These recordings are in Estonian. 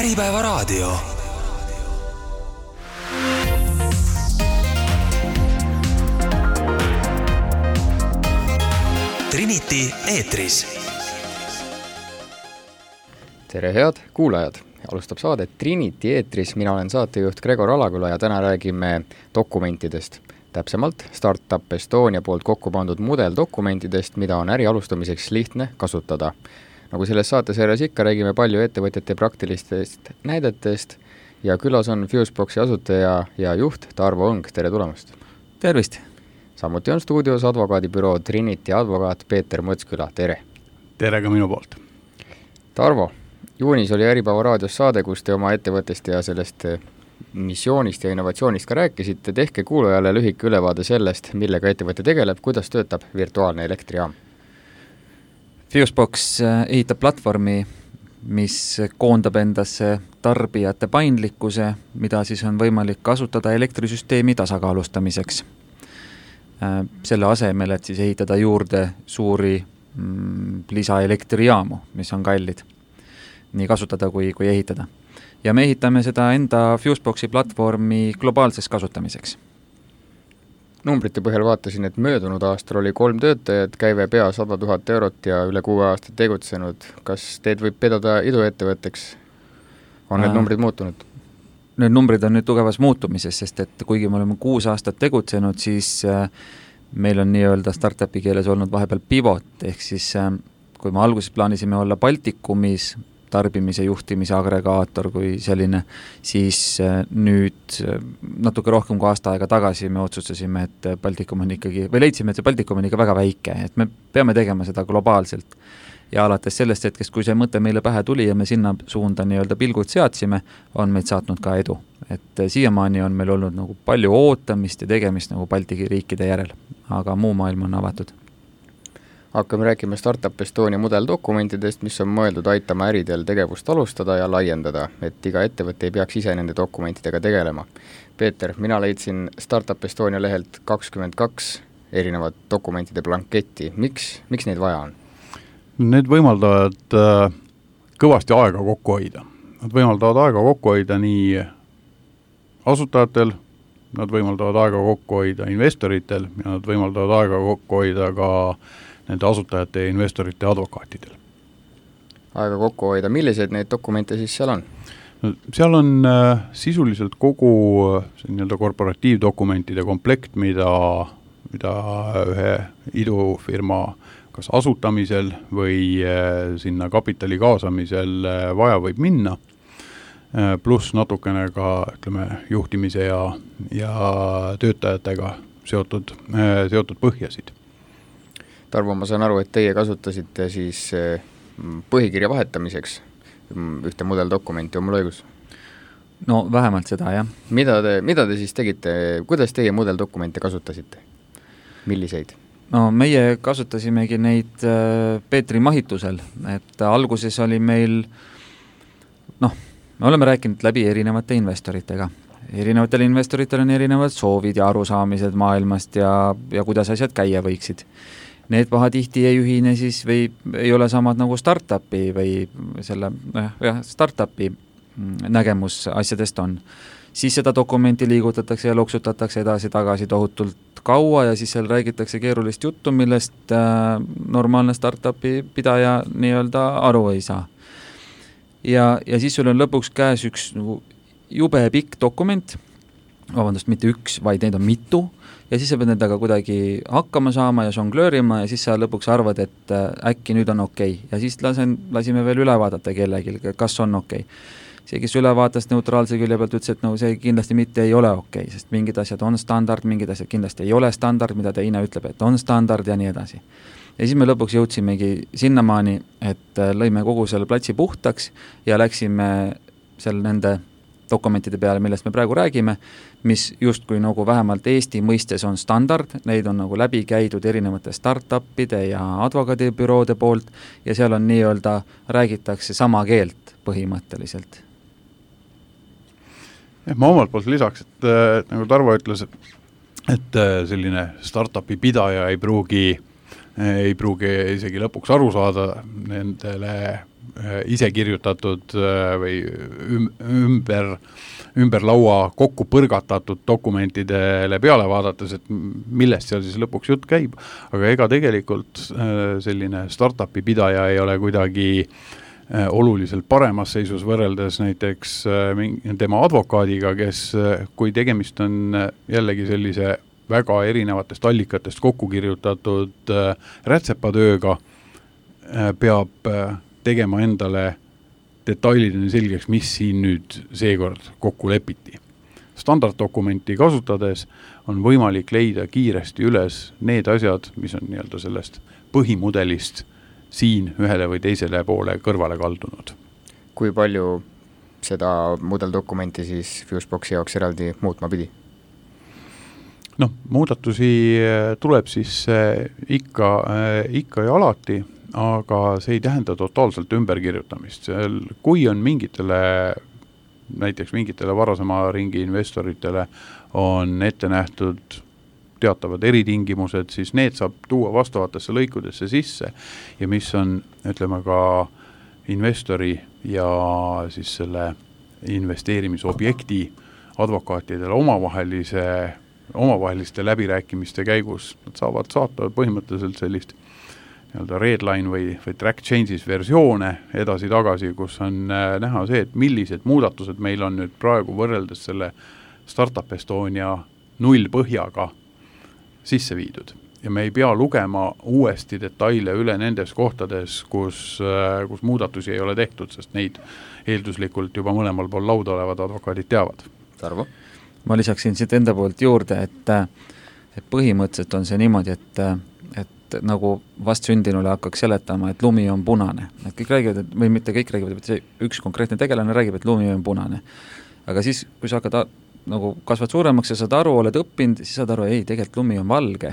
Äripäevaraadio. Trinity eetris. Tere head kuulajad! Alustab saadet Trinity eetris. Mina olen saatejuht Gregor Alaküla ja täna räägime dokumentidest. Täpsemalt Startup Estonia poolt kokku pandud mudeldokumentidest, mida on äri alustamiseks lihtne kasutada. Nagu selles saatesarjas ikka räägime palju ettevõtjate praktilistest näidetest ja külas on Fuseboxi asutaja ja juht Tarvo Õng. Tere tulemast! Tervist! Samuti on stuudios advokaadibüroo Trinity advokaat Peeter Mõtsküla. Tere! Tere ka minu poolt! Tarvo, juunis oli Äripäevaraadios saade, kus te oma ettevõttest ja sellest missioonist ja innovatsioonist ka rääkisite. Tehke kuulajale lühike ülevaade sellest, millega ettevõte tegeleb, kuidas töötab virtuaalne elektrijaam. Fusebox ehitab platvormi, mis koondab endasse tarbijate paindlikkuse, mida siis on võimalik kasutada elektrisüsteemi tasakaalustamiseks. Selle asemel, et siis ehitada juurde suuri lisaelektrijaamu, mis on kallid, nii kasutada kui ehitada. Ja me ehitame seda enda Fuseboxi platvormi globaalseks kasutamiseks. Numbrite põhjal vaatasin, et möödunud aastal oli 3 töötajat, käive pea 100 000 eurot ja üle 6 aastat tegutsenud. Kas teed võib pidada iduettevõtteks? On need numbrid muutunud? Need numbrid on nüüd tugevas muutumises, sest et kuigi me oleme 6 aastat tegutsenud, siis meil on nii-öelda startupi keeles olnud vahepeal pivot, ehk siis kui me alguses plaanisime olla Baltikumis tarbimise juhtimise agregaator kui selline, siis nüüd natuke rohkem kui aasta aega tagasi me otsustasime, et Baltikum on ikkagi, või leidsime, et see Baltikum on ikka väga väike, et me peame tegema seda globaalselt. Ja alates sellest hetkest, kui see mõte meile pähe tuli ja me sinna suunda nii-öelda pilgud seadsime, on meid saatnud ka edu. Et siiamaani on meil olnud nagu palju ootamist ja tegemist nagu Balti riikide järel, aga muu maailm on avatud. Hakkame rääkima Startup Estonia mudeldokumentidest, mis on mõeldud aitama äridel tegevust alustada ja laiendada, et iga ettevõte ei peaks ise nende dokumentidega tegelema. Peeter, mina leidsin Startup Estonia lehelt 22 erinevat dokumentide blanketti. Miks neid vaja on? Need võimaldavad kõvasti aega kokku hoida. Nad võimaldavad aega kokku hoida nii asutajatel, nad võimaldavad aega kokku hoida investoritel ja nad võimaldavad aega kokku hoida ka nende asutajate ja investorite advokaatidel. Aega kokku hoida. Millised neid dokumente siis seal on? No, seal on sisuliselt kogu nii-öelda korporatiivdokumentide komplekt, mida ühe idufirma kas asutamisel või sinna kapitali kaasamisel vaja võib minna, pluss natukene ka juhtimise ja töötajatega seotud põhjasid. Tarvo, ma saan aru, et teie kasutasite siis põhikirja vahetamiseks ühte mudeldokumenti, on mul õigus? No vähemalt seda, jah. Mida te siis tegite, kuidas teie mudeldokumente kasutasite? Milliseid? No meie kasutasimegi neid Peetri mahitusel, et alguses oli meil, me oleme rääkinud läbi erinevate investoritega. Erinevatel investoritel on erinevad soovid ja arusaamised maailmast ja kuidas asjad käia võiksid. Need pahatihti ei ühine siis või ei ole samad nagu startupi või selle startupi nägemus asjadest on. Siis seda dokumenti liigutatakse ja loksutatakse edasi-tagasi tohutult kaua ja siis seal räägitakse keerulist juttu, millest normaalne startupi pidaja nii-öelda aru ei saa. Ja siis sul on lõpuks käes üks jube pikk dokument, mitte üks, vaid neid on mitu, ja siis sa pead nendega kuidagi hakkama saama ja jonglöörima ja siis sa lõpuks arvad, et äkki nüüd on okei. Ja siis lasime veel üle vaadata kellelgi, kas on okei. See, kes üle vaatas neutraalse külje pealt, ütles, et see kindlasti mitte ei ole okei, sest mingid asjad on standard, mingid asjad kindlasti ei ole standard, mida teine ütleb, et on standard ja nii edasi. Ja siis me lõpuks jõudsimegi sinnamaani, et lõime kogu selle platsi puhtaks ja läksime seal nende dokumentide peale, millest me praegu räägime, mis justkui nagu vähemalt Eesti mõistes on standard, neid on nagu läbi käidud erinevate startupide ja advokaadibüroode poolt ja seal on nii-öelda räägitakse sama keelt põhimõtteliselt. Ma omalt poolt lisaks, et nagu Tarvo ütles, et selline startupi pidaja ei pruugi isegi lõpuks aru saada nendele ise kirjutatud või ümber laua kokku põrgatatud dokumentidele peale vaadates, et millest seal siis lõpuks jutt käib, aga ega tegelikult selline startupi pidaja ei ole kuidagi oluliselt paremas seisus võrreldes näiteks tema advokaadiga, kes, kui tegemist on jällegi sellise väga erinevatest allikatest kokku kirjutatud rätsepatööga, peab tegema endale detailideni selgeks, mis siin nüüd seekord kokku lepiti. Standarddokumenti kasutades on võimalik leida kiiresti üles need asjad, mis on nii-öelda sellest põhimudelist siin ühele või teisele poole kõrvale kaldunud. Kui palju seda mudeldokumenti siis Fuseboxi jaoks eraldi muutma pidi? No, muudatusi tuleb siis ikka ja alati, aga see ei tähenda totaalselt ümberkirjutamist. Kui on näiteks mingitele varasema ringi investoritele on ette nähtud teatavad eritingimused, siis need saab tuua vastavatesse lõikudesse sisse ja mis on, ütleme ka investori ja siis selle investeerimisobjekti advokaatidele omavaheliste läbirääkimiste käigus, nad saavad saata põhimõtteliselt sellist red line või track changes versioone edasi-tagasi, kus on näha see, et millised muudatused meil on nüüd praegu võrreldes selle Startup Estonia nullpõhjaga sisse viidud. Ja me ei pea lugema uuesti detaile üle nendes kohtades, kus muudatusi ei ole tehtud, sest neid eelduslikult juba mõlemal pool lauda olevad advokaadid teavad. Tarvo? Ma lisaksin siit enda poolt juurde, et põhimõtteliselt on see niimoodi, et nagu vastsündinule hakkaks seletama, et lumi on punane. Et kõik räägivad, või mitte kõik räägivad, et see üks konkreetne tegelane räägib, et lumi on punane. Aga siis, kui sa hakkad nagu kasvad suuremaks ja saad aru, oled õppinud, siis saad aru, ei, tegelikult lumi on valge.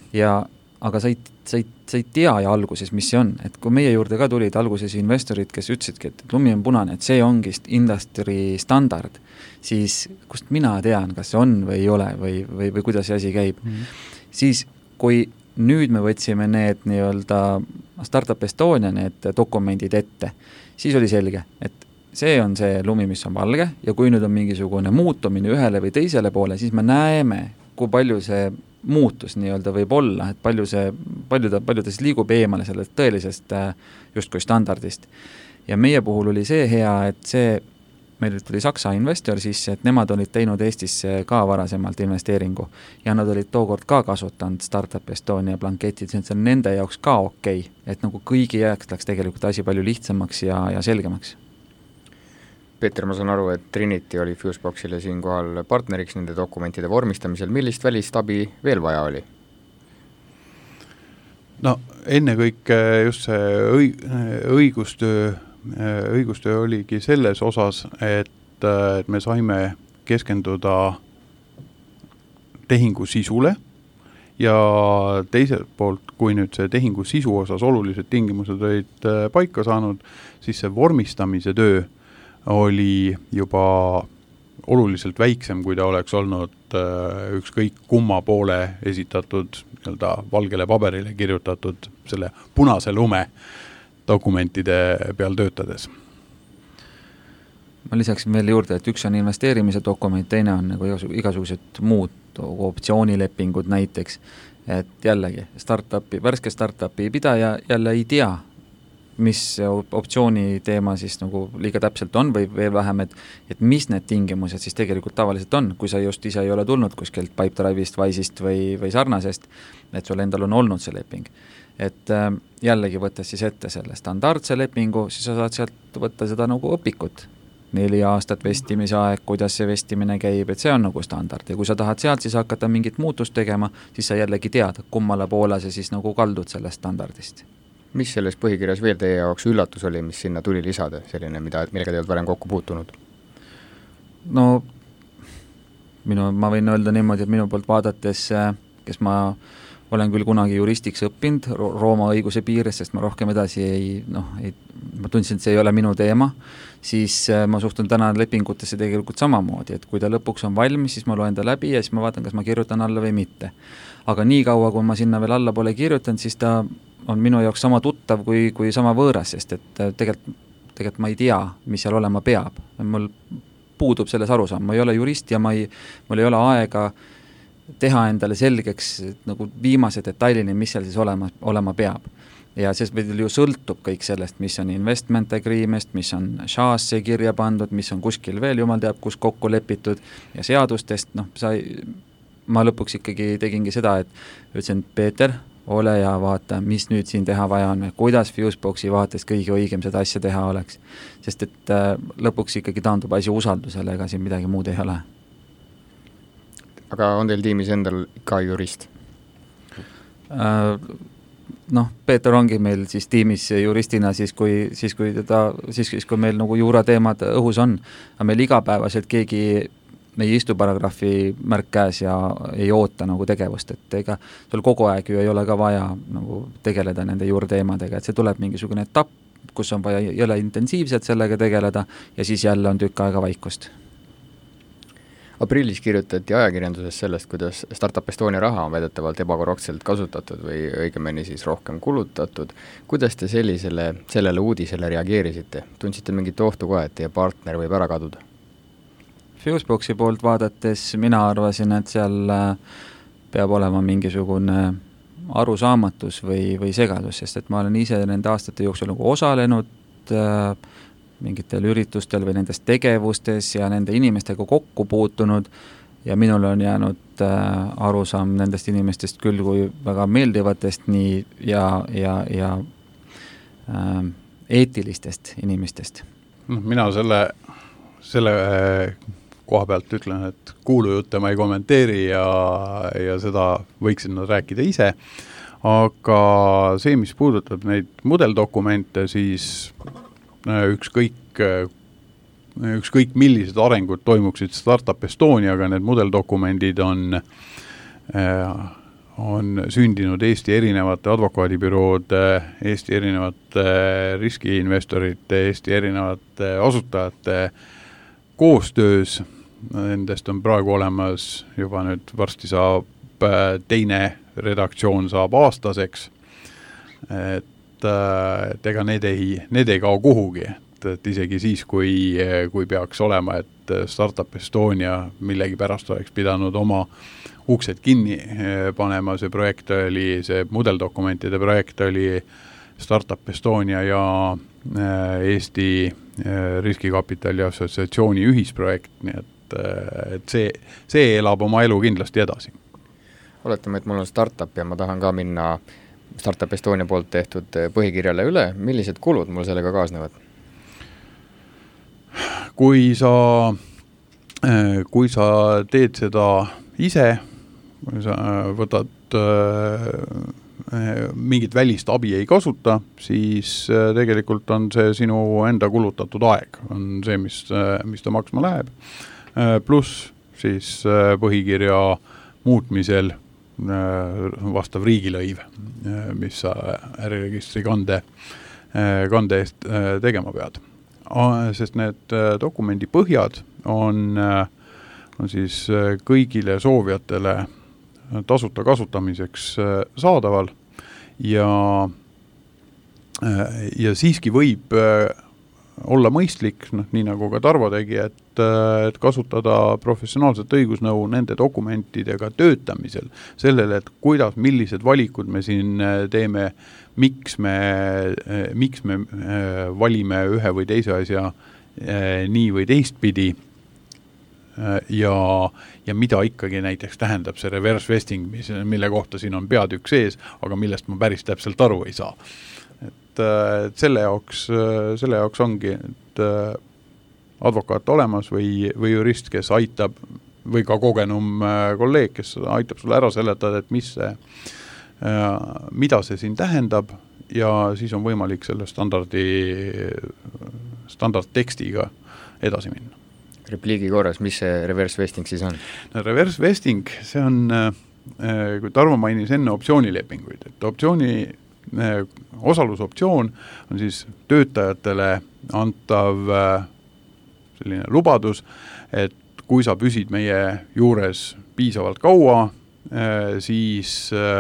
Aga sa ei tea ja alguses, mis see on. Et kui meie juurde ka tulid alguses investorid, kes ütlesidki, et lumi on punane, et see ongi industry standard, siis kust mina tean, kas see on või ei ole või kuidas see asi käib. Siis, kui nüüd me võtsime need nii-öelda Startup Estonia need dokumendid ette, siis oli selge, et see on see lumi, mis on valge ja kui nüüd on mingisugune muutumine ühele või teisele poole, siis me näeme, kui palju see muutus nii-öelda võib olla, et palju ta siis liigub eemale sellest tõelisest justkui standardist. Ja meie puhul oli see hea, et meil tuli Saksa investor sisse, et nemad olid teinud Eestisse ka varasemalt investeeringu ja nad olid tookord ka kasutanud Startup Estonia blanketid, see on nende jaoks ka okei, et nagu kõigi jääks läks tegelikult asi palju lihtsamaks ja selgemaks. Peeter, ma saan aru, et Trinity oli Fuseboxile siinkohal partneriks nende dokumentide vormistamisel. Millist välistabi veel vaja oli? No enne kõik just see õigustöö oligi selles osas, et me saime keskenduda tehingu sisule ja teiselt poolt, kui nüüd see tehingu sisu osas olulised tingimused olid paika saanud, siis see vormistamise töö oli juba oluliselt väiksem, kui ta oleks olnud ükskõik kumma poole esitatud valgele paberile kirjutatud selle punase lume dokumentide peal töötades. Ma lisaksin veel juurde, et üks on investeerimise dokument, teine on nagu igasugused muud optsioonilepingud näiteks, et jällegi värske startupi pidaja jälle ei tea, mis optsiooni teema siis nagu liiga täpselt on või veel vähem, et mis need tingimused siis tegelikult tavaliselt on, kui sa just ise ei ole tulnud kuskilt Pipedrive'ist, Wise'ist või sarnasest, et sul endal on olnud see leping. Et jällegi võttes siis ette selle standardse lepingu, siis sa saad sealt võtta seda nagu õpikut. 4 aastat vestimise aeg, kuidas see vestimine käib, et see on nagu standard. Ja kui sa tahad sealt siis hakata mingit muutust tegema, siis sa jällegi tead, kummale poole sa siis nagu kaldud sellest standardist. Mis selles põhikirjas veel teie jaoks üllatus oli, mis sinna tuli lisada, selline, millega te oled varem kokku puutunud? No, ma võin öelda niimoodi, et minu poolt vaadates, kes ma olen küll kunagi juristiks õppinud Rooma õiguse piires, sest ma rohkem edasi ma tundsin, et see ei ole minu teema, siis ma suhtun täna lepingutesse tegelikult samamoodi, et kui ta lõpuks on valmis, siis ma loen ta läbi ja siis ma vaatan, kas ma kirjutan alla või mitte. Aga nii kaua, kui ma sinna veel alla pole kirjutanud, siis ta on minu jaoks sama tuttav kui sama võõras, sest et tegelikult tegelikult ma ei tea, mis seal olema peab. Mul puudub selles arusaam, ma ei ole jurist ja mul ei ole aega teha endale selgeks nagu viimase detailini, mis seal siis olema peab. Ja sest meil ju sõltub kõik sellest, mis on investment agreement, mis on šaasse kirja pandud, mis on kuskil veel, jumal teab, kus kokku lepitud ja seadustest, ma lõpuks ikkagi tegingi seda, et ütlesin, Peeter, ole ja vaata, mis nüüd siin teha vaja on, kuidas Fuseboxi vaates kõige õigem seda asja teha oleks. Sest et lõpuks ikkagi taandub asi usaldusele, ega siin midagi muud ei ole. Aga on teil tiimis endal ka jurist? Peeter ongi meil siis tiimis juristina siis kui meil nagu juurateemad õhus on, aga meil igapäevaselt keegi meie istuparagrahvi märk käes ja ei oota nagu tegevust, et ega sul kogu aeg ju ei ole ka vaja nagu tegeleda nende juurteemadega, et see tuleb mingisugune etapp, kus on vaja jälle intensiivselt sellega tegeleda ja siis jälle on tükk aega vaikust. Aprillis kirjutati ajakirjanduses sellest, kuidas Startup Estonia raha on väidetavalt ebakorrektselt kasutatud või õigemini siis rohkem kulutatud. Kuidas te sellele uudisele reageerisite? Tundsite mingit ohtu ka, et teie partner võib ära kaduda? Fuseboxi poolt vaadates mina arvasin, et seal peab olema mingisugune arusaamatus või segadus, sest et ma olen ise nende aastate jooksul nagu osalenud mingitel üritustel või nendes tegevustes ja nende inimestega kokku puutunud ja minul on jäänud arusaam nendest inimestest küll kui väga meeldivatest nii ja eetilistest inimestest. Mina selle koha pealt ütlen, et kuulujutte ma ei kommenteeri ja seda võiksin nad rääkida ise, aga see, mis puudutab neid mudeldokumente, siis ükskõik millised arengud toimuksid Startup Estoniaga, need mudeldokumendid on sündinud Eesti erinevate advokaadibüroode, Eesti erinevate riskiinvestorite, Eesti erinevate asutajate koostöös. Nendest on praegu olemas juba nüüd varsti saab teine redaktsioon saab aastaseks, et ega need ei kao kuhugi, et isegi siis, kui peaks olema, et Startup Estonia millegi pärast oleks pidanud oma uksed kinni panema, see mudeldokumentide projekt oli Startup Estonia ja Eesti riskikapitali assotsiatsiooni ühisprojekt, nii et see elab oma elu kindlasti edasi. Oletame, et mul on startup ja ma tahan ka minna Startup Estonia poolt tehtud põhikirjale üle. Millised kulud mul sellega kaasnevad? Kui sa teed seda ise, kui sa võtad mingit välist abi ei kasuta, siis tegelikult on see sinu enda kulutatud aeg, on see, mis ta maksma läheb. Pluss siis põhikirja muutmisel vastav riigilõiv, mis sa äriregistri kande eest tegema pead. Sest need dokumendi põhjad on siis kõigile soovijatele tasuta kasutamiseks saadaval ja siiski võib olla mõistlik, nii nagu ka Tarvo tegi, et kasutada professionaalset õigusnõu nende dokumentidega töötamisel, sellele, et millised valikud me siin teeme, miks me valime ühe või teise asja nii või teistpidi ja mida ikkagi näiteks tähendab see reverse vesting, mille kohta siin on peatükk sees, aga millest ma päris täpselt aru ei saa. Et selle jaoks ongi advokaat olemas või jurist, kes aitab, või ka kogenum kolleeg, kes aitab sulle ära seletada, et mida see siin tähendab ja siis on võimalik selle standardtekstiga edasi minna. Repliigi korras, mis see reverse vesting siis on? Reverse vesting, see on, kui Tarmo mainis enne optsioonilepinguid, et osalusoptsioon on siis töötajatele antav selline lubadus, et kui sa püsid meie juures piisavalt kaua, siis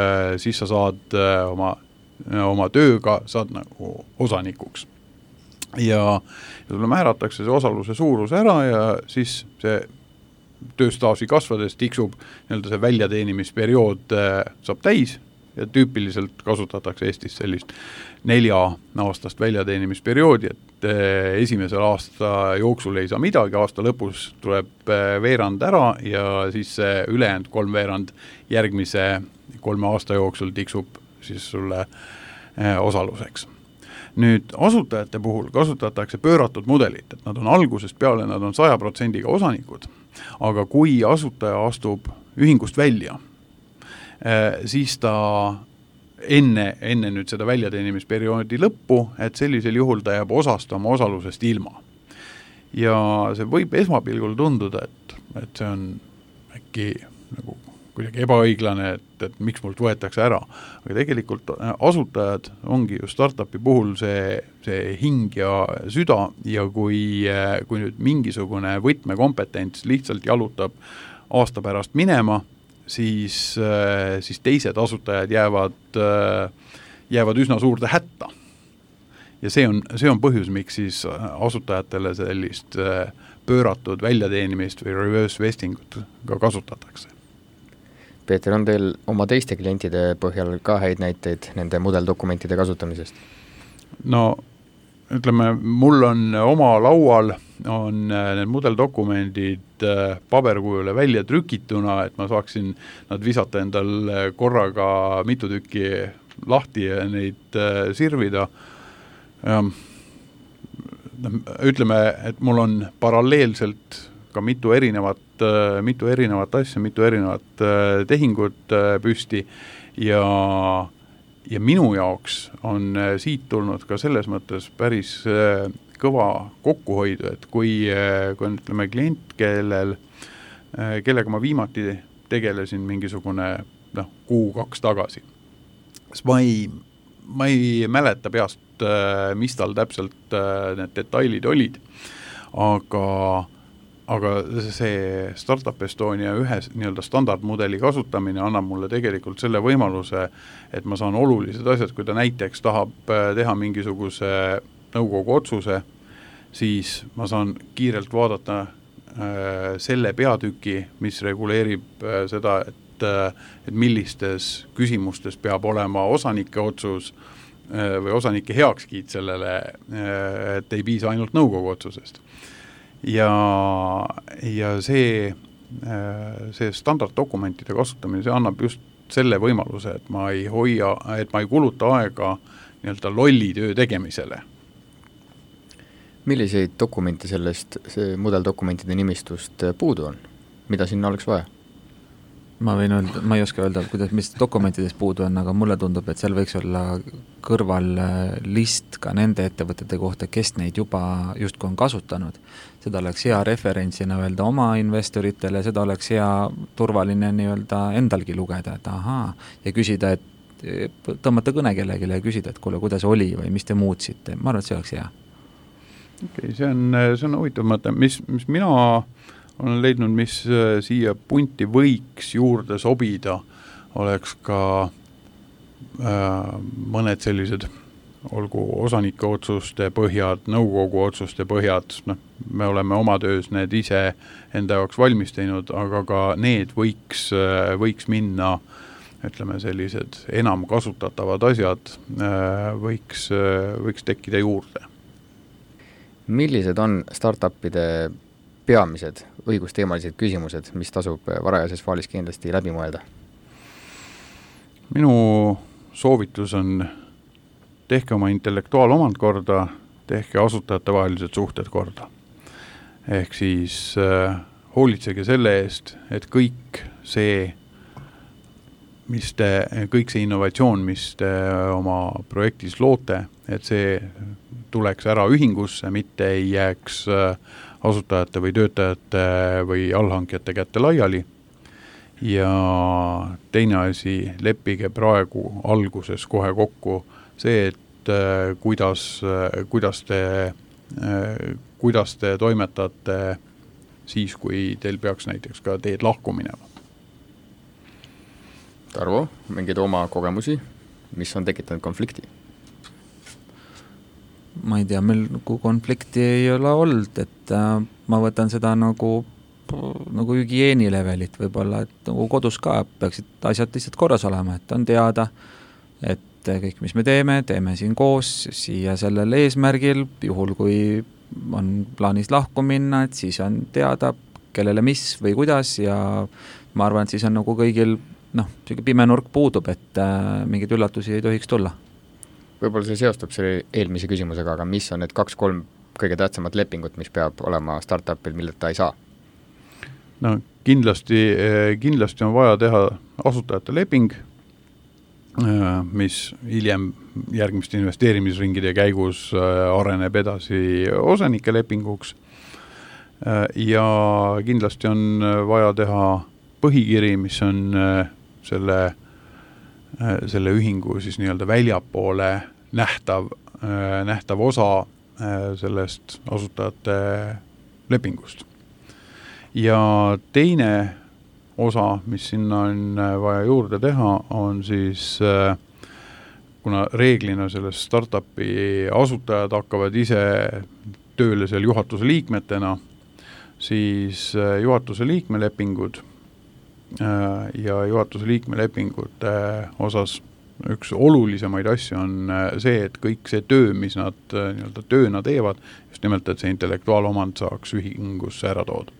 sa saad oma tööga saad nagu osanikuks. ja sulle määratakse see osaluse suurus ära ja siis see tööstaaži kasvades tiksub nii-öelda see väljateenimisperiood saab täis ja tüüpiliselt kasutatakse Eestis sellist 4-aastast väljateenimisperioodi, et esimesel aasta jooksul ei saa midagi, aasta lõpus tuleb veerand ära ja siis see ülejäänud 3 veerand järgmise 3 aasta jooksul tiksub siis sulle osaluseks. Nüüd asutajate puhul kasutatakse pööratud mudelit, et nad on algusest peale, nad on 100% osanikud, aga kui asutaja astub ühingust välja, siis ta enne nüüd seda väljateenimisperioodi lõppu, et sellisel juhul ta jääb osast oma osalusest ilma. Ja see võib esmapilgul tunduda, et see on äkki nagu kuidagi ebaõiglane, et miks mult võetakse ära. Aga tegelikult asutajad ongi ju startupi puhul see hing ja süda ja kui nüüd mingisugune võtmekompetents lihtsalt jalutab aasta pärast minema, siis teised asutajad jäävad üsna suurde hätta. Ja see on põhjus, miks siis asutajatele sellist pööratud väljateenimist või reverse vestingut ka kasutatakse. Peeter, on teil oma teiste klientide põhjal ka häid näiteid nende mudeldokumentide kasutamisest? No ütleme, mul on oma laual on need mudeldokumendid paberkujule välja trükituna, et ma saaksin nad visata endal korraga mitu tükki lahti ja neid sirvida. Ütleme, et mul on paralleelselt ka mitu erinevat asja, mitu erinevat tehingut püsti ja minu jaoks on siit tulnud ka selles mõttes päris kõva kokkuhoidu, et kui ütleme klient, kellega ma viimati tegelesin mingisugune 1-2 tagasi, siis ma ei mäleta peast, mis tal täpselt need detailid olid, aga see Startup Estonia ühe nii-öelda standardmudeli kasutamine annab mulle tegelikult selle võimaluse, et ma saan olulised asjad, kui ta näiteks tahab teha mingisuguse nõukogu otsuse, siis ma saan kiirelt vaadata selle peatüki, mis reguleerib seda, et millistes küsimustes peab olema osanike otsus või osanike heakskiit sellele, et ei piisa ainult nõukogu otsusest. Ja see standarddokumentide kasutamine, see annab just selle võimaluse, et ma ei kuluta aega nii-öelda lolli töö tegemisele. Milliseid dokumente sellest mudeldokumentide nimistust puudu on? Mida sinna oleks vaja? Ma ei oska öelda, mis dokumentides puudu on, aga mulle tundub, et seal võiks olla kõrval list ka nende ettevõtete kohta, kes neid juba justkui on kasutanud. Seda oleks hea referentsina öelda oma investoritele, seda oleks hea turvaline endalgi lugeda, et ahaa, ja küsida, et tõmmata kõne kellelegi ja küsida, et kuule, kuidas oli või mis te muutsite. Ma arvan, et see oleks hea. Okay, see on huvitav mõte, mis mina olen leidnud, mis siia punti võiks juurde sobida, oleks ka mõned sellised, olgu osanike otsuste põhjad, nõukogu otsuste põhjad, me oleme oma töös need ise enda jaoks valmis teinud, aga ka need võiks minna, ütleme sellised enam kasutatavad asjad võiks tekkida juurde. Millised on startupide peamised õigusteemalised küsimused, mis tasub varajases faalis kindlasti läbi mõelda? Minu soovitus on tehke oma intellektuaalomand korda, tehke asutajate vahelised suhted korda. Ehk siis hoolitsege selle eest, et kõik see innovatsioon, mis te oma projektis loote, et see tuleks ära ühingusse, mitte ei jääks asutajate või töötajate või allhankijate kätte laiali. Ja teine asi, leppige praegu alguses kohe kokku see, et kuidas te toimetate siis, kui teil peaks näiteks ka teed lahku minema. Tarvo, mingeid oma kogemusi, mis on tekitanud konflikti? ma ei tea, meil nagu konflikti ei ole olnud, et ma võtan seda nagu hügieeni levelit võib-olla, et nagu kodus ka peaksid asjad lihtsalt korras olema, et on teada, et kõik, mis me teeme siin koos siia sellel eesmärgil, juhul kui on plaanis lahku minna, et siis on teada, kellele mis või kuidas ja ma arvan, et siis on nagu kõigil pime nurk puudub, et mingeid üllatusi ei tohiks tulla. Võib-olla see seostub selle eelmise küsimusega, aga mis on need 2-3 kõige tähtsamat lepingut, mis peab olema startupil, milleta ei saa? No kindlasti on vaja teha asutajate leping, mis hiljem järgmiste investeerimisringide käigus areneb edasi osanike lepinguks ja kindlasti on vaja teha põhikiri, mis on selle ühingu siis nii-öelda väljapoole nähtav osa sellest asutajate lepingust. Ja teine osa, mis sinna on vaja juurde teha, on siis, kuna reeglina selles startupi asutajad hakkavad ise tööle seal juhatuse liikmetena, siis juhatuse liikmelepingud ja juhatuse liikmelepingute osas üks olulisemaid asju on see, et kõik see töö, mis nad nii-öelda tööna teevad, just nimelt, et see intellektuaalomand saaks ühingusse ära toodud.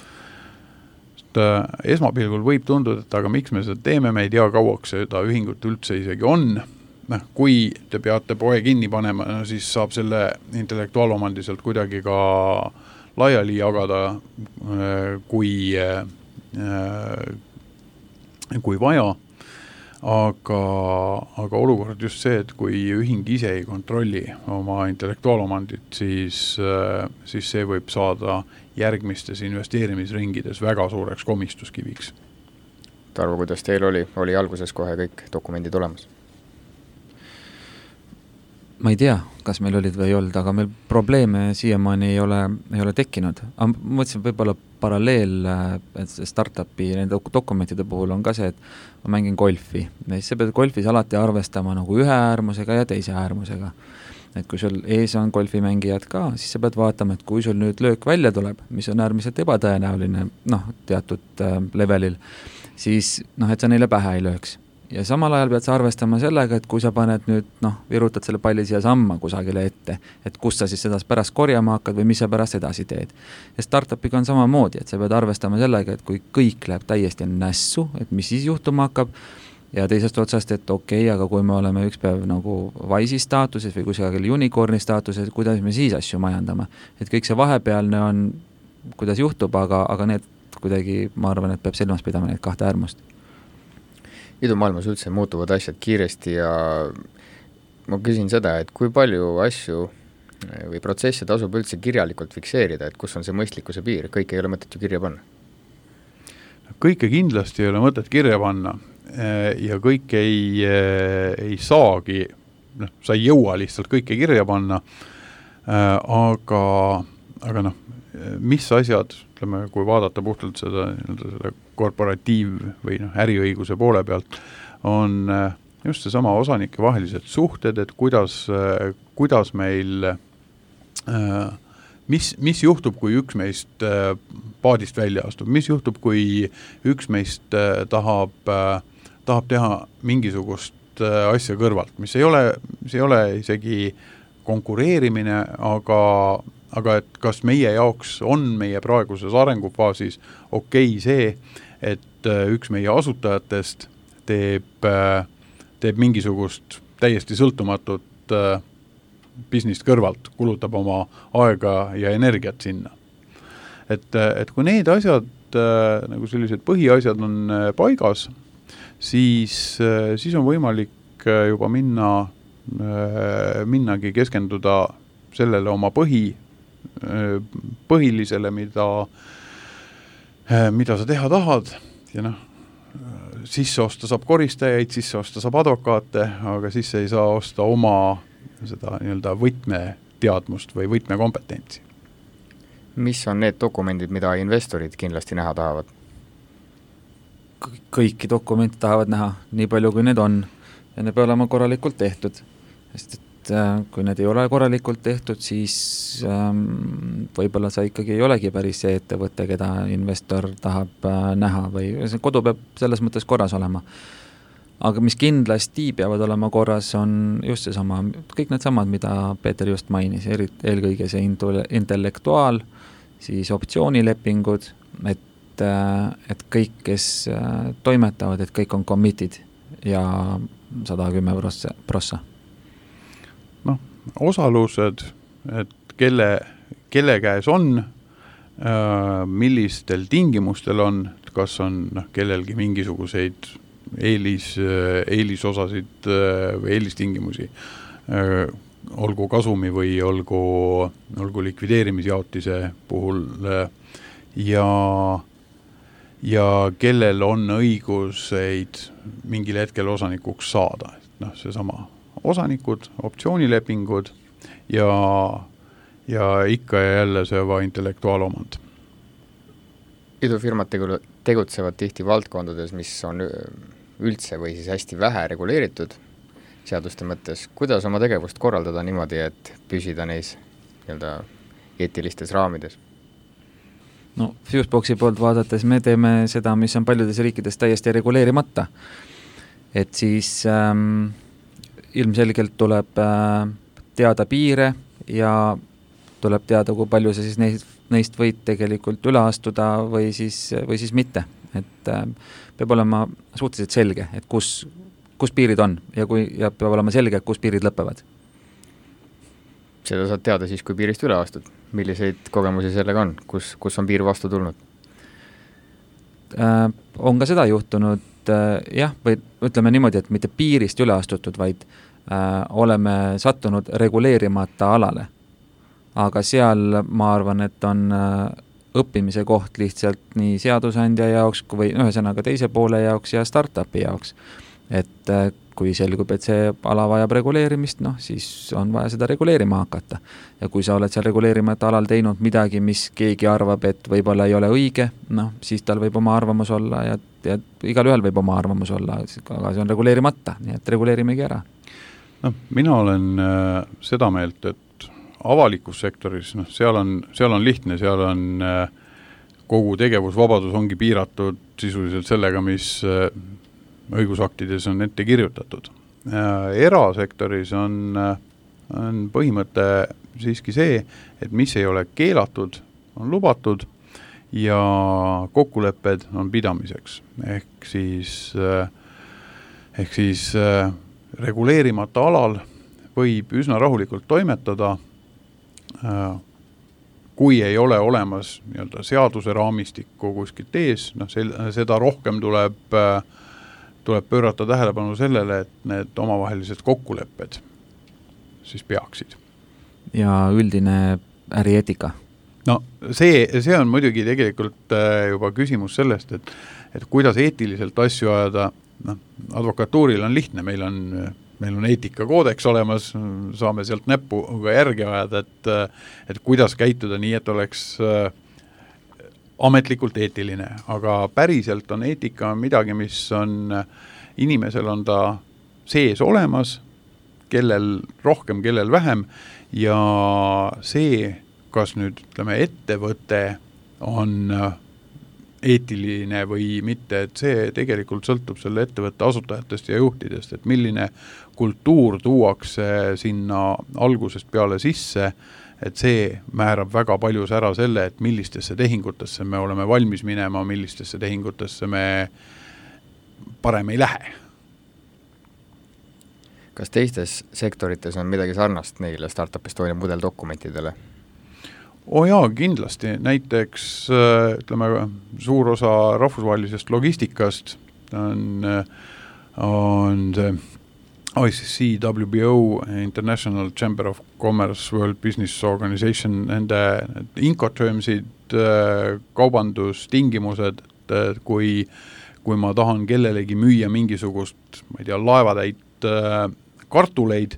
Esmapilgul võib tunduda, et aga miks me seda teeme, me ei tea kauaks seda ühingut üldse isegi on. Kui te peate poe kinni panema, siis saab selle intellektuaalomandi sealt kuidagi ka laiali jagada, kui vaja. Aga olukord just see, et kui ühing ise ei kontrolli oma intellektuaalomandit, siis see võib saada järgmistes investeerimisringides väga suureks komistuskiviks. Tarvo, kuidas teil oli alguses kohe kõik dokumendid olemas? Ma ei tea, kas meil olid või ei olnud, aga meil probleeme siiamaani ei ole tekkinud. Ma mõtlesin võib-olla paralleel, et startupi nende dokumentide puhul on ka see, et ma mängin golfi. Sa pead golfis alati arvestama nagu ühe äärmusega ja teise äärmusega. Et kui sul ees on golfimängijad ka, siis sa pead vaatama, et kui sul nüüd löök välja tuleb, mis on äärmiselt ebatõenäoline teatud levelil, siis et sa neile pähe ei lööks. Ja samal ajal pead sa arvestama sellega, et kui sa paned nüüd, virutad selle palli siia samma kusagile ette, et kus sa siis seda pärast korjama hakkad või mis sa pärast edasi teed. Ja startupiga on samamoodi, et sa pead arvestama sellega, et kui kõik läheb täiesti nässu, et mis siis juhtuma hakkab, ja teisest otsast, et okei, aga kui me oleme üks päev nagu Wise'i staatuses või kusagil unicorni staatuses, kuidas me siis asju majandame. Et kõik see vahepealne on, kuidas juhtub, aga need kuidagi, ma arvan, et peab silmas pidama need kahte äärmust. Idumaailmas üldse muutuvad asjad kiiresti ja ma küsin seda, et kui palju asju või protsesse tasub üldse kirjalikult fikseerida, et kus on see mõistlikkuse piir, kõike ei ole mõtet ju kirja panna? Kõike kindlasti ei ole mõtet kirja panna ja kõik ei saagi, sa ei jõua lihtsalt kõike kirja panna, aga mis asjad, ütleme, kui vaadata puhtalt seda korporatiiv- või äriõiguse poole pealt, on just see sama osanike vahelised suhted, et kuidas meil, mis juhtub, kui üks meist paadist välja astub, mis juhtub, kui üks meist tahab teha mingisugust asja kõrvalt, mis ei ole isegi konkureerimine, aga et kas meie jaoks on meie praeguses arengufaasis okei see, et üks meie asutajatest teeb mingisugust täiesti sõltumatut business kõrvalt, kulutab oma aega ja energiat sinna. Et kui need asjad, nagu sellised põhiasjad on paigas, siis on võimalik juba minnagi keskenduda sellele oma põhilisele, mida sa teha tahad ja sisse osta saab koristajaid, sisse osta saab advokaate, aga sisse ei saa osta oma seda nii-öelda võtmeteadmust või võtmekompetentsi. Mis on need dokumendid, mida investorid kindlasti näha tahavad? Kõiki dokumente tahavad näha, nii palju kui need on ja need peavad olema korralikult tehtud, sest et kui need ei ole korralikult tehtud, siis võib-olla sa ikkagi ei olegi päris see ettevõte, keda investor tahab näha või see kodu peab selles mõttes korras olema. Aga mis kindlasti peavad olema korras, on just seesama, kõik need samad, mida Peeter just mainis, eelkõige see intellektuaal, siis optsioonilepingud, et kõik, kes toimetavad, et kõik on committed ja 110 prossa. Noh, osalused, et kelle käes on, millistel tingimustel on, kas on kellelgi mingisuguseid eelisosasid või eelistingimusi, olgu kasumi või olgu likvideerimisjaotise puhul ja kellel on õiguseid mingil hetkel osanikuks saada. Noh, seesama osanikud, optsioonilepingud ja ikka ja jälle see intellektuaalomand. Idufirmad tegutsevad tihti valdkondades, mis on üldse või siis hästi vähe reguleeritud seaduste mõttes. Kuidas oma tegevust korraldada niimoodi, et püsida neis nii-öelda eetilistes raamides? No, Fuseboxi poolt vaadates me teeme seda, mis on paljudes riikides täiesti reguleerimata. Et siis ilmselgelt tuleb teada piire ja tuleb teada, kui palju sa siis neist võid tegelikult üle astuda või siis mitte. Et peab olema suhteliselt selge, et kus piirid on ja peab olema selge, kus piirid lõpevad. Seda saad teada siis, kui piirist üle astud. Milliseid kogemusi sellega on? Kus on piir vastu tulnud? On ka seda juhtunud, jah, või ütleme niimoodi, et mitte piirist üle astutud, vaid oleme sattunud reguleerimata alale. Aga seal ma arvan, et on õppimise koht lihtsalt nii seadusandja jaoks või ühesõnaga teise poole jaoks ja startupi jaoks. Et kui selgub, et see ala vajab reguleerimist, siis on vaja seda reguleerima hakata. Ja kui sa oled seal reguleerimata alal teinud midagi, mis keegi arvab, et võib-olla ei ole õige, siis tal võib oma arvamus olla ja igal ühel võib oma arvamus olla, aga see on reguleerimata, nii et reguleerimegi ära. Mina olen seda meelt, et avalikus sektoris, seal on lihtne, seal on kogu tegevusvabadus ongi piiratud sisuliselt sellega, mis õigusaktides on ette kirjutatud. Erasektoris on põhimõte siiski see, et mis ei ole keelatud, on lubatud ja kokkulepped on pidamiseks. Ehk siis reguleerimata alal võib üsna rahulikult toimetada, kui ei ole olemas nii-öelda seaduse raamistikku kuskilt ees, seda rohkem tuleb pöörata tähelepanu sellele, et need omavahelised kokkulepped siis peaksid. Ja üldine ärieetika? See on muidugi tegelikult juba küsimus sellest, et kuidas eetiliselt asju ajada. Advokatuuril on lihtne, meil on eetikakoodeks olemas, saame sealt näpuga järgi ajada, et kuidas käituda nii, et oleks ametlikult eetiline, aga päriselt on eetika midagi, mis on inimesel on ta sees olemas, kellel rohkem, kellel vähem ja see, kas nüüd ettevõte on eetiline või mitte, et see tegelikult sõltub selle ettevõtte asutajatest ja juhtidest, et milline kultuur tuuakse sinna algusest peale sisse, et see määrab väga paljus ära selle, et millistesse tehingutesse me oleme valmis minema, millistesse tehingutesse me parem ei lähe. Kas teistes sektorites on midagi sarnast neile Startup Estonia mudeldokumentidele? Jaa, kindlasti. Näiteks suur osa rahvusvahelisest logistikast on see ICC, WBO, International Chamber of Commerce, World Business Organization, nende incotermsid, kaubandustingimused, kui ma tahan kellelegi müüa mingisugust, laevatäit kartuleid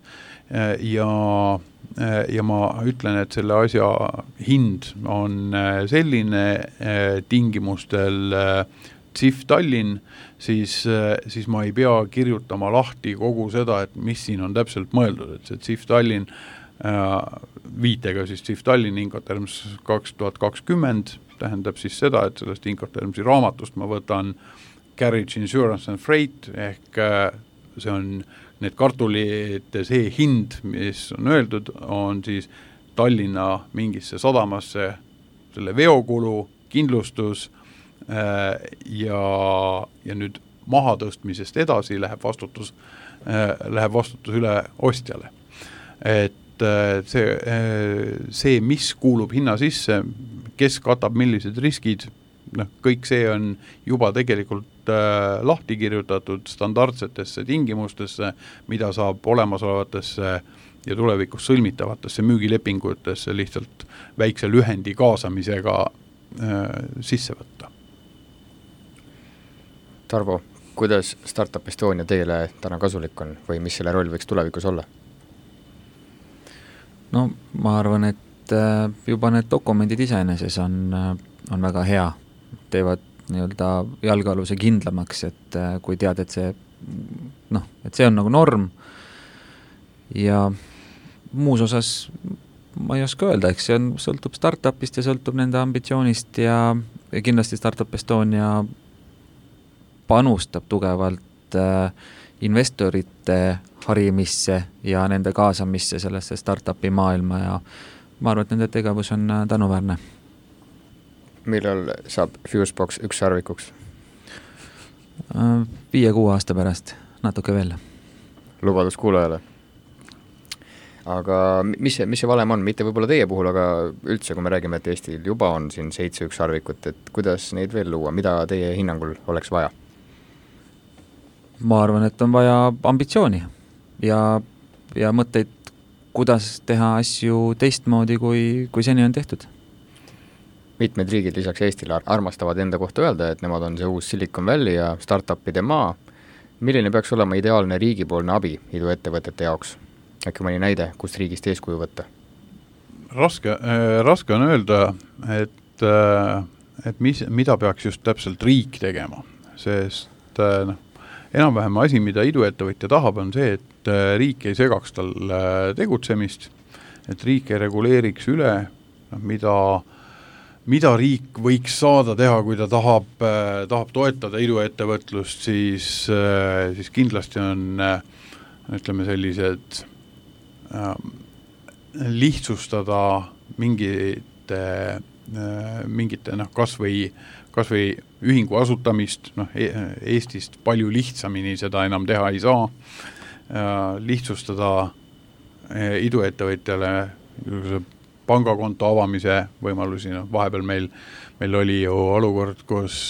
ja ma ütlen, et selle asja hind on selline tingimustel CIF Tallinn, siis ma ei pea kirjutama lahti kogu seda, et mis siin on täpselt mõeldud, et see CIF Tallinn viitega siis CIF Tallinn Incoterms 2020 tähendab siis seda, et sellest Incotermsi raamatust ma võtan Carriage Insurance and Freight ehk see on need kartulite see hind, mis on öeldud, on siis Tallinna mingisse sadamasse selle veokulu, kindlustus ja nüüd mahatõstmisest edasi läheb vastutus üle ostjale. Et see, mis kuulub hinna sisse, kes katab millised riskid, kõik see on juba tegelikult lahti kirjutatud standardsetesse tingimustesse, mida saab olemasolevatesse ja tulevikus sõlmitavatesse müügilepingutesse lihtsalt väikse lühendi kaasamisega sisse võtta. Tarvo, kuidas Startup Estonia teile täna kasulik on või mis selle roll võiks tulevikus olla? No ma arvan, et juba need dokumendid iseeneses on väga hea, teevad nii-öelda jalgealuse kindlamaks, et kui tead, et see on nagu norm ja muus osas ma ei oska öelda, eks see sõltub startupist ja sõltub nende ambitsioonist ja kindlasti Startup Estonia panustab tugevalt investorite harimisse ja nende kaasamisse sellesse startupi maailma ja ma arvan, et nende tegevus on tänuväärne. Millal saab Fusebox ükssarvikuks? 5-6 aasta pärast, natuke veel. Lubadus kuulajale. Aga mis see valem on? Mitte võib-olla teie puhul, aga üldse, kui me räägime, et Eestil juba on siin 7 ükssarvikut, et kuidas neid veel luua? Mida teie hinnangul oleks vaja? Ma arvan, et on vaja ambitsiooni ja mõtteid, kuidas teha asju teistmoodi, kui seni on tehtud. Mitmed riigid lisaks Eestile armastavad enda kohta öelda, et nemad on see uus Silicon Valley ja startupide maa. Milline peaks olema ideaalne riigipoolne abi iduettevõtete jaoks? Äkki mõni näide, kust riigist eeskuju võtta? Raske on öelda, et mida peaks just täpselt riik tegema, sest enam-vähem asi, mida iduettevõtja tahab, on see, et riik ei segaks tal tegutsemist, et riik ei reguleeriks üle, mida riik võiks saada teha, kui ta tahab toetada iduettevõtlust, siis kindlasti on, ütleme, sellised lihtsustada mingite kas või ühingu asutamist, Eestist palju lihtsamini seda enam teha ei saa, lihtsustada iduettevõtjale pangakonto avamise võimalusi, vahepeal meil oli ju olukord, kus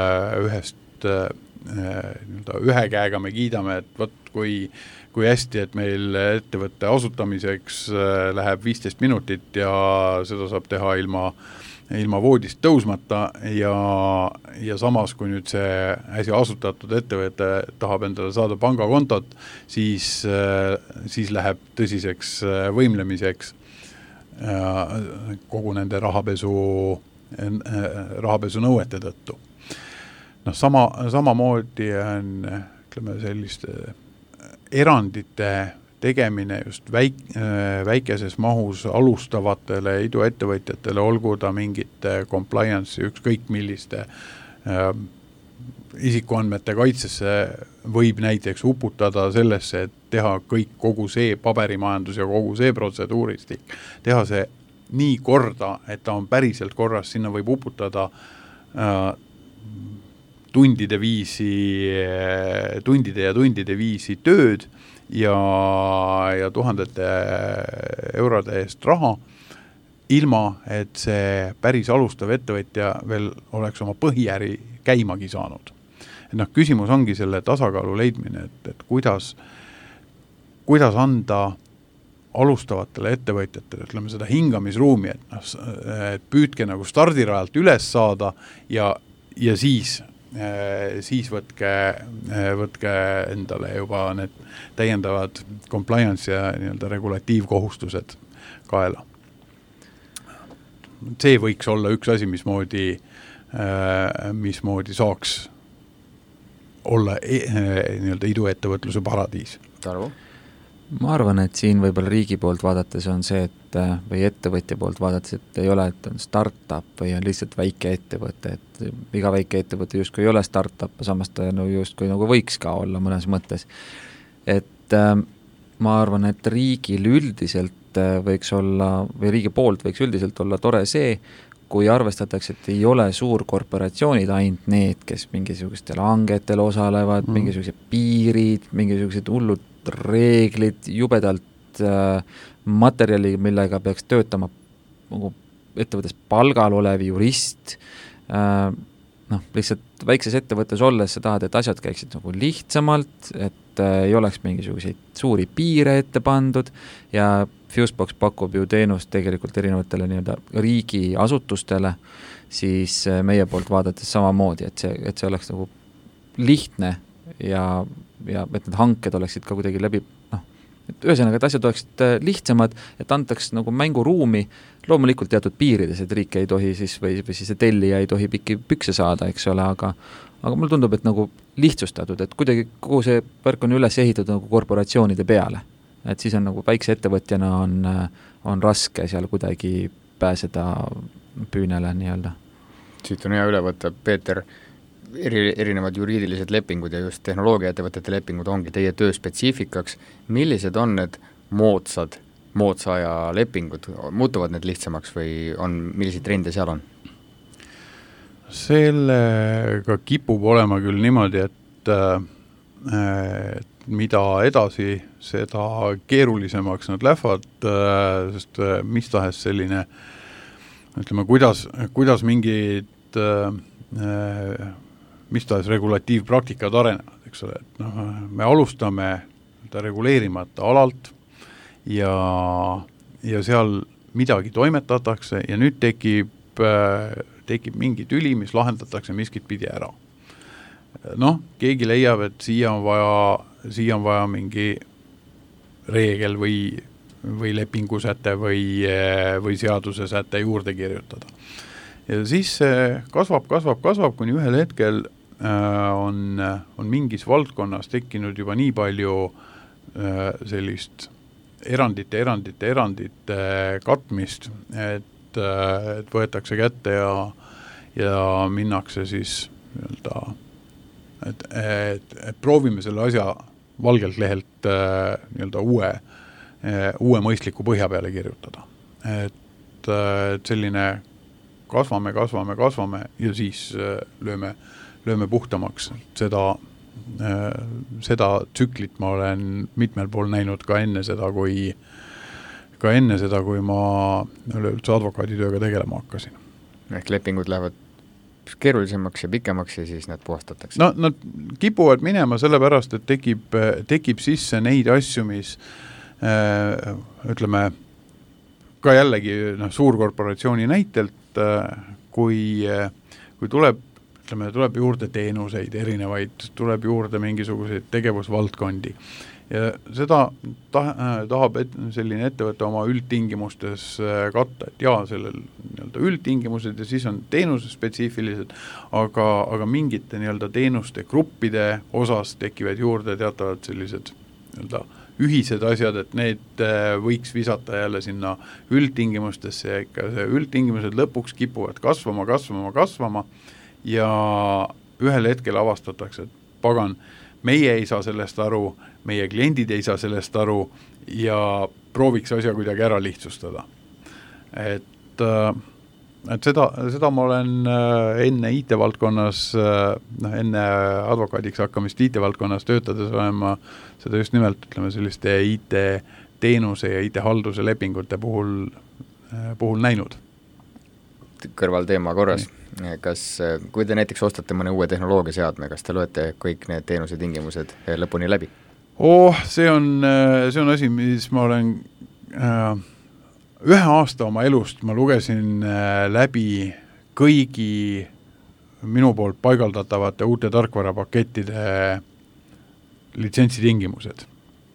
ühe käega me kiidame, et võt, kui hästi, et meil ettevõtte asutamiseks läheb 15 minutit ja seda saab teha ilma voodist tõusmata ja samas, kui nüüd see äsja asutatud ettevõte tahab endale saada pangakontot, siis läheb tõsiseks võimlemiseks kogu nende rahapesu nõuete tõttu. Samamoodi on, ütleme, selliste erandite tegemine just väikeses mahus alustavatele iduettevõtjatele, olgu ta mingite compliance, ükskõik milliste isikuandmete kaitsesse võib näiteks uputada sellesse, et teha kogu see paberimajandus ja kogu see protseduuristik, teha see nii korda, et ta on päriselt korras, sinna võib uputada tundide ja tundide viisi tööd ja tuhandete eurode eest raha, ilma et see päris alustav ettevõtja veel oleks oma põhiäri käimagi saanud. Küsimus ongi selle tasakaalu leidmine, et kuidas anda alustavatele ettevõtjatele, ütleme, seda hingamisruumi, et püüdke nagu stardirajalt üles saada ja siis võtke endale juba need täiendavad compliance ja nii-öelda regulatiivkohustused kaela. See võiks olla üks asi, mismoodi saaks olla nii-öelda iduettevõtluse paradiis. Tarvo? Ma arvan, et siin võib-olla riigi poolt vaadates on see, et või ettevõtja poolt vaadates, et ei ole, et on startup või on lihtsalt väike ettevõte, et iga väike ettevõte justkui ei ole startup, samas ta justkui nagu võiks ka olla mõnes mõttes. Et ma arvan, et riigil üldiselt võiks olla, või riigi poolt võiks üldiselt olla tore see, kui arvestatakse, et ei ole suurkorporatsioonid ainult need, kes mingisugustel hangetel osalevad, mingisugused piirid, mingisugused hullud reeglid, jubedalt materjali, millega peaks töötama nagu ettevõttes palgal olev jurist, lihtsalt väikses ettevõttes olles sa tahad, et asjad käiksid nagu lihtsamalt, et ei oleks mingisuguseid suuri piire ette pandud ja Fusebox pakub ju teenust tegelikult erinevatele nii-öelda riigiasutustele, siis meie poolt vaadates samamoodi, et see oleks nagu lihtne ja et need hanked oleksid ka kuidagi läbi, et ühesõnaga, et asjad oleksid lihtsamad, et antaks nagu mänguruumi loomulikult teatud piirides, et riik ei tohi siis või siis see tellija ei tohi pikki pükse saada, eks ole, aga mulle tundub, et nagu lihtsustatud, et kuidagi kogu see värk on üles ehitatud nagu korporatsioonide peale. Et siis on nagu väikse ettevõtjana on raske seal kuidagi pääseda püünele nii-öelda. Siit on hea üle võtta, Peeter, erinevad juriidilised lepingud ja just tehnoloogiaettevõtete lepingud ongi teie töö spetsiifikaks. Millised on need moodsa aja lepingud? Muutuvad need lihtsamaks või milliseid trende seal on? Sellega kipub olema küll niimoodi, et mida edasi, seda keerulisemaks nad lähevad, sest mis tahes selline, ütleme, kuidas mingid mis tahes regulatiivpraktikad arenevad, eks ole, et me alustame reguleerimata alalt ja seal midagi toimetatakse ja nüüd tekib mingi tüli, mis lahendatakse miskit pidi ära. Keegi leiab, et siia on vaja mingi reegel või lepingusäte või seadusesäte juurde kirjutada. Ja siis see kasvab, kuni ühel hetkel on mingis valdkonnas tekkinud juba nii palju sellist erandite katmist, et võetakse kätte ja minnakse siis et proovime selle asja valgelt lehelt uue mõistliku põhja peale kirjutada. Et selline kasvame ja siis lööme puhtamaks. Seda tsüklit ma olen mitmel pool näinud ka enne seda, kui ma üleüldse advokaaditööga tegelema hakkasin. Ehk lepingud lähevad keerulisemaks ja pikemaks ja siis need puhastatakse? Nad kipuvad minema sellepärast, et tekib sisse neid asju, mis ütleme ka jällegi suurkorporatsiooni näitelt, kui tuleb juurde teenuseid erinevaid, tuleb juurde mingisuguseid tegevusvaldkondi ja seda tahab selline ettevõte oma üldtingimustes katta, et sellel üldtingimused ja siis on teenuse spetsiifilised, aga mingite teenuste gruppide osas tekivad juurde teatavad sellised ühised asjad, et need võiks visata jälle sinna üldtingimustesse ja ikka see üldtingimused lõpuks kipuvad kasvama ja ühel hetkel avastatakse, et pagan, meie ei saa sellest aru, meie kliendid ei saa sellest aru ja prooviks asja kuidagi ära lihtsustada. Et seda ma olen enne IT-valdkonnas, enne advokaadiks hakkamist IT-valdkonnas töötades olen ma seda just nimelt, selliste IT-teenuse ja IT-halduse lepingute puhul näinud. Kõrvalteema korras. Kui te näiteks ostate mõne uue tehnoloogiaseadme, kas te loete kõik need teenuse tingimused lõpuni läbi? See on asi, mis ma olen ühe aasta oma elust ma lugesin läbi kõigi minu poolt paigaldatavate uute tarkvarapakettide litsentsitingimused.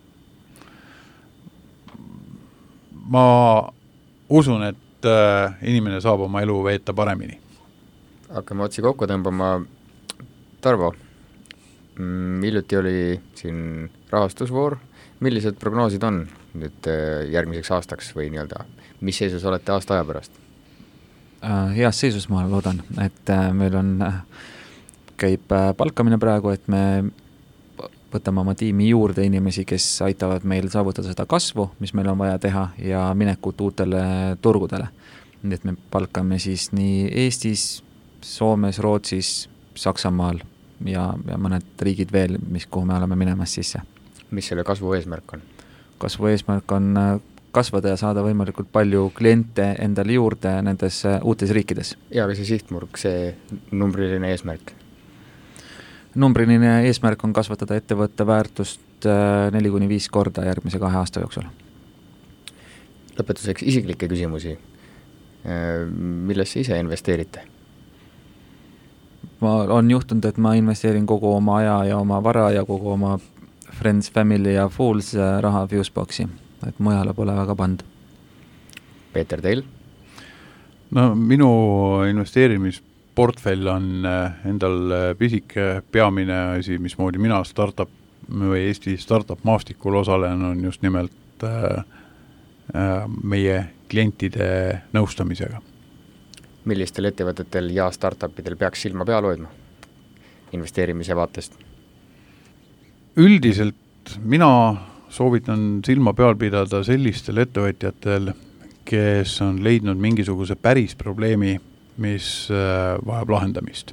Ma usun, et inimene saab oma elu veeta paremini. Hakkame otsi kokku tõmbama. Tarvo, Hiljuti oli siin rahastusvoor, millised prognoosid on nüüd järgmiseks aastaks või nii-öelda, mis seisus olete aasta aja pärast? Heas seisus ma loodan, et meil käib palkamine praegu, et me võtame oma tiimi juurde inimesi, kes aitavad meil saavutada seda kasvu, mis meil on vaja teha ja minekut uutele turgudele. Nii et me palkame siis nii Eestis, Soomes, Rootsis, Saksamaal ja mõned riigid veel, kuhu me oleme minemas sisse. Mis selle kasvu eesmärk on? Kasvu eesmärk on kasvada ja saada võimalikult palju kliente endale juurde nendes uutes riikides. Ja ka see sihtmurg, see numbriline eesmärk? Numbriline eesmärk on kasvatada ettevõtte väärtust 4-5 korda järgmise 2 aasta jooksul. Lõpetuseks isiklikke küsimusi. Millesse ise investeerite? On juhtunud, et ma investeerin kogu oma aja ja oma vara ja kogu oma Friends, Family ja Fools raha Fuseboxi, et mujale pole väga pand. Peeter, teil? No minu investeerimisportfell on endal pisike peamine asi, mismoodi mina startup või Eesti startup maastikul osalen, on just nimelt meie klientide nõustamisega. Millistel ettevõtetel ja startupidel peaks silma peal hoidma investeerimise vaatest? Üldiselt mina soovitan silma peal pidada sellistel ettevõtjatel, kes on leidnud mingisuguse päris probleemi, mis vajab lahendamist.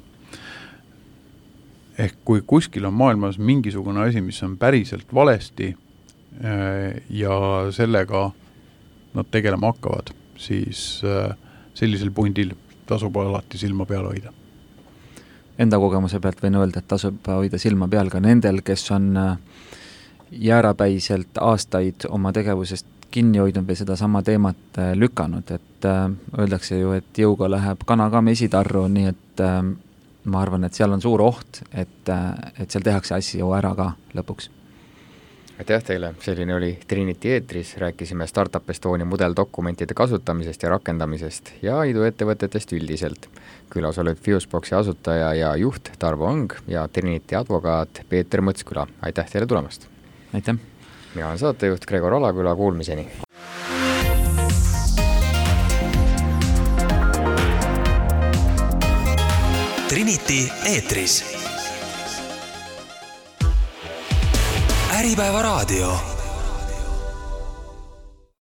Ehk kui kuskil on maailmas mingisugune asi, mis on päriselt valesti ja sellega nad tegelema hakkavad, siis sellisel pundil tasub alati silma peal hoida. Enda kogemuse pealt võin öelda, et tasub hoida silma peal ka nendel, kes on jäärapäiselt aastaid oma tegevusest kinni hoidnud või seda sama teemat lükanud, et öeldakse ju, et jõuga läheb kana ka mesitarru, nii et ma arvan, et seal on suur oht, et seal tehakse asju ära ka lõpuks. Aitäh teile, selline oli Trinity eetris, rääkisime Startup Estonia mudeldokumentide kasutamisest ja rakendamisest ja iduettevõtetest üldiselt. Külas olid Fuseboxi asutaja ja juht Tarvo Ang ja Trinity advokaat Peeter Mõtsküla. Aitäh teile tulemast! Aitäh! Mina olen saatejuht Gregor Alaküla, kuulmiseni! Trinity eetris. Äripäeva raadio.